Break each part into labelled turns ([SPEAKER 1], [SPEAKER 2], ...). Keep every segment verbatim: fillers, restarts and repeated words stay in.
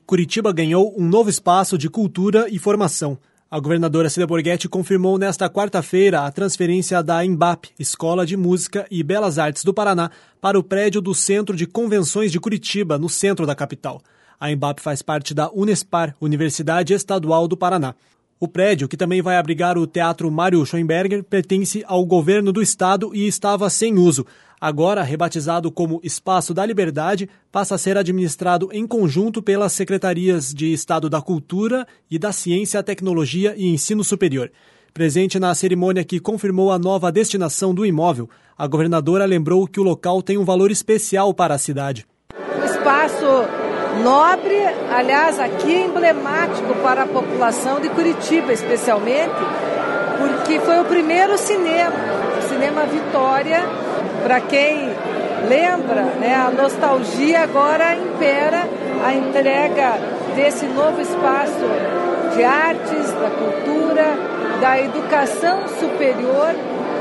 [SPEAKER 1] Curitiba ganhou um novo espaço de cultura e formação. A governadora Cida Borghetti confirmou nesta quarta-feira a transferência da EMBAP, Escola de Música e Belas Artes do Paraná, para o prédio do Centro de Convenções de Curitiba, no centro da capital. A EMBAP faz parte da Unespar, Universidade Estadual do Paraná. O prédio, que também vai abrigar o Teatro Mário Schoenberger, pertence ao governo do estado e estava sem uso. Agora, rebatizado como Espaço da Liberdade, passa a ser administrado em conjunto pelas Secretarias de Estado da Cultura e da Ciência, Tecnologia e Ensino Superior. Presente na cerimônia que confirmou a nova destinação do imóvel, a governadora lembrou que o local tem um valor especial para a cidade.
[SPEAKER 2] O espaço nobre, aliás, aqui é emblemático para a população de Curitiba, especialmente, porque foi o primeiro cinema, o Cinema Vitória. Para quem lembra, né, a nostalgia agora impera a entrega desse novo espaço de artes, da cultura, da educação superior.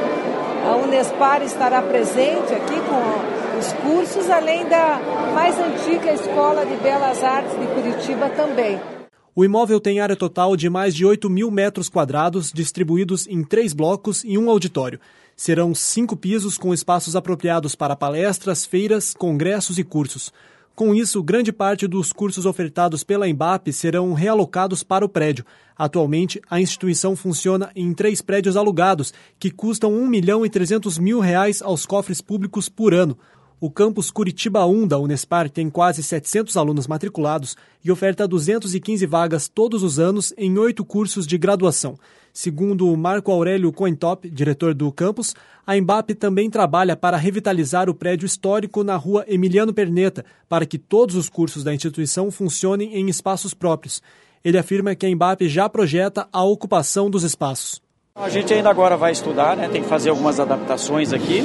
[SPEAKER 2] A Unespar estará presente aqui com os cursos, além da mais antiga Escola de Belas Artes de Curitiba também.
[SPEAKER 1] O imóvel tem área total de mais de oito mil metros quadrados, distribuídos em três blocos e um auditório. Serão cinco pisos com espaços apropriados para palestras, feiras, congressos e cursos. Com isso, grande parte dos cursos ofertados pela EMBAP serão realocados para o prédio. Atualmente, a instituição funciona em três prédios alugados, que custam um milhão e trezentos mil reais aos cofres públicos por ano. O campus Curitiba um da Unespar tem quase setecentos alunos matriculados e oferta duzentas e quinze vagas todos os anos em oito cursos de graduação. Segundo Marco Aurélio Coentop, diretor do campus, a EMBAP também trabalha para revitalizar o prédio histórico na rua Emiliano Perneta, para que todos os cursos da instituição funcionem em espaços próprios. Ele afirma que a EMBAP já projeta a ocupação dos espaços.
[SPEAKER 3] A gente ainda agora vai estudar, né? Tem que fazer algumas adaptações aqui.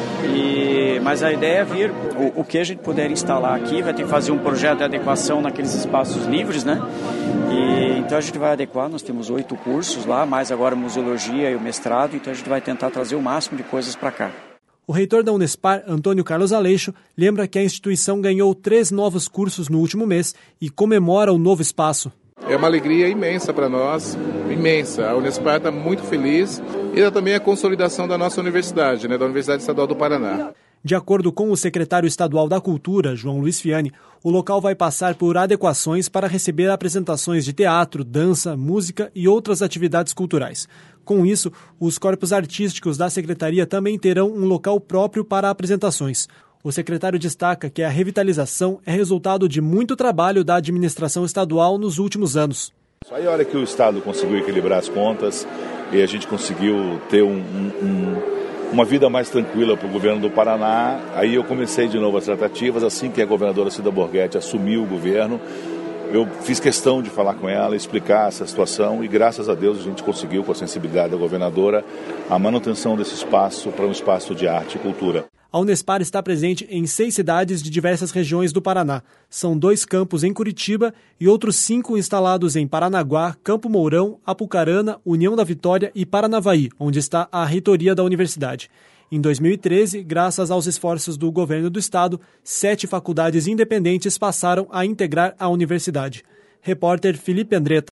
[SPEAKER 3] E, mas a ideia é vir, o, o que a gente puder instalar aqui, vai ter que fazer um projeto de adequação naqueles espaços livres, né? E, então a gente vai adequar, nós temos oito cursos lá, mais agora a museologia e o mestrado, então a gente vai tentar trazer o máximo de coisas para cá.
[SPEAKER 1] O reitor da Unespar, Antônio Carlos Aleixo, lembra que a instituição ganhou três novos cursos no último mês e comemora o novo espaço.
[SPEAKER 4] É uma alegria imensa para nós, imensa. A Unespar está muito feliz e também a consolidação da nossa universidade, né, da Universidade Estadual do Paraná.
[SPEAKER 1] De acordo com o secretário estadual da Cultura, João Luiz Fiani, o local vai passar por adequações para receber apresentações de teatro, dança, música e outras atividades culturais. Com isso, os corpos artísticos da secretaria também terão um local próprio para apresentações. O secretário destaca que a revitalização é resultado de muito trabalho da administração estadual nos últimos anos.
[SPEAKER 5] Aí a hora que o Estado conseguiu equilibrar as contas e a gente conseguiu ter um, um, uma vida mais tranquila para o governo do Paraná, aí eu comecei de novo as tratativas. Assim que a governadora Cida Borghetti assumiu o governo, eu fiz questão de falar com ela, explicar essa situação e graças a Deus a gente conseguiu, com a sensibilidade da governadora, a manutenção desse espaço para um espaço de arte e cultura.
[SPEAKER 1] A Unespar está presente em seis cidades de diversas regiões do Paraná. São dois campos em Curitiba e outros cinco instalados em Paranaguá, Campo Mourão, Apucarana, União da Vitória e Paranavaí, onde está a reitoria da universidade. Em dois mil e treze, graças aos esforços do governo do estado, sete faculdades independentes passaram a integrar a universidade. Repórter Felipe Andretta.